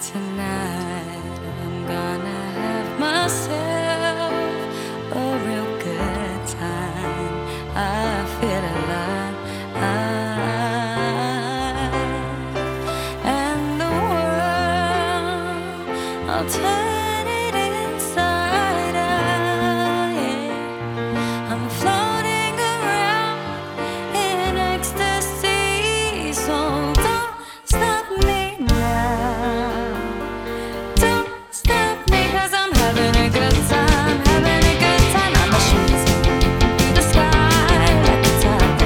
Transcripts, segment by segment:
Tonight I'm gonna have myself a real good time. I feel alive, and the world I'll turn it inside out. Yeah. I'm floating around in ecstasy, so don't stop me now. Don't stop me, 'cause I'm having a good time, having a good time. I'm a shooting through the sky like a top.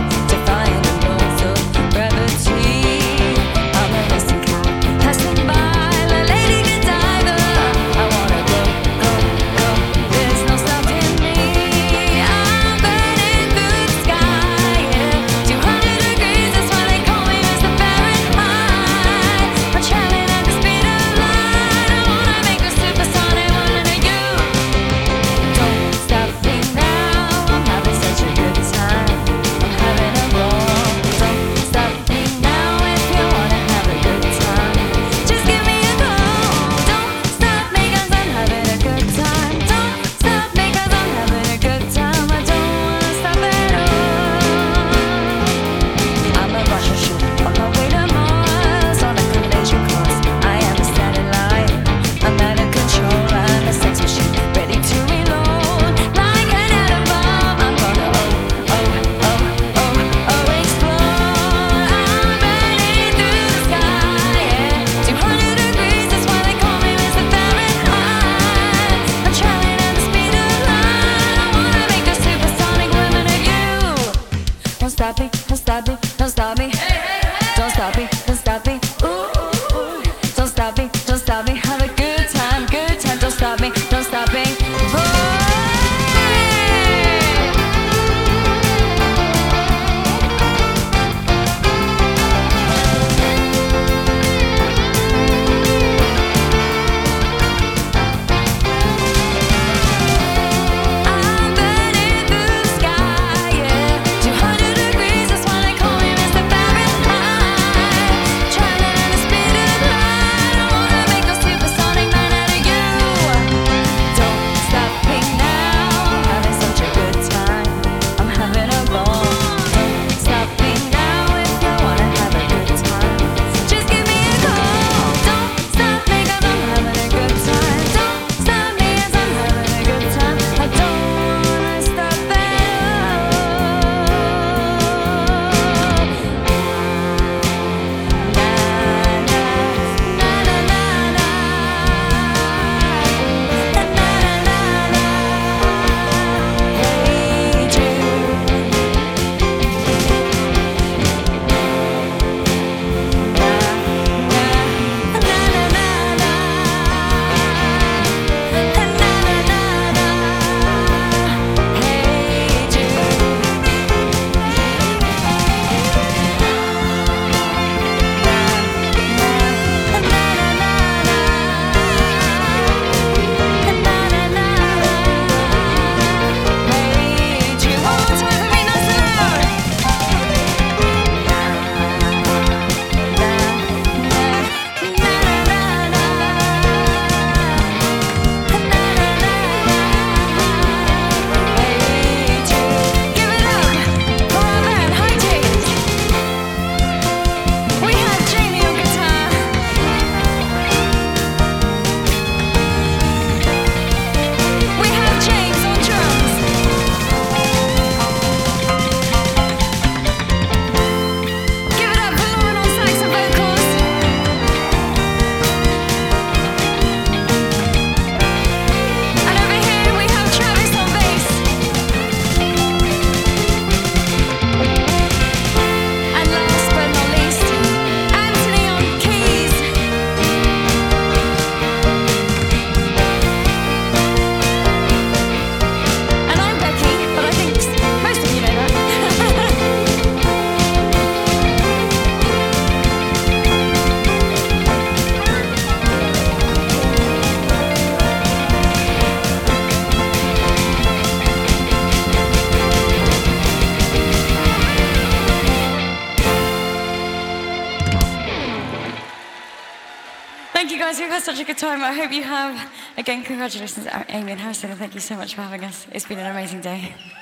Thank you guys, we've had such a good time. I hope you have. Again, congratulations, Amy and Harrison, and thank you so much for having us. It's been an amazing day.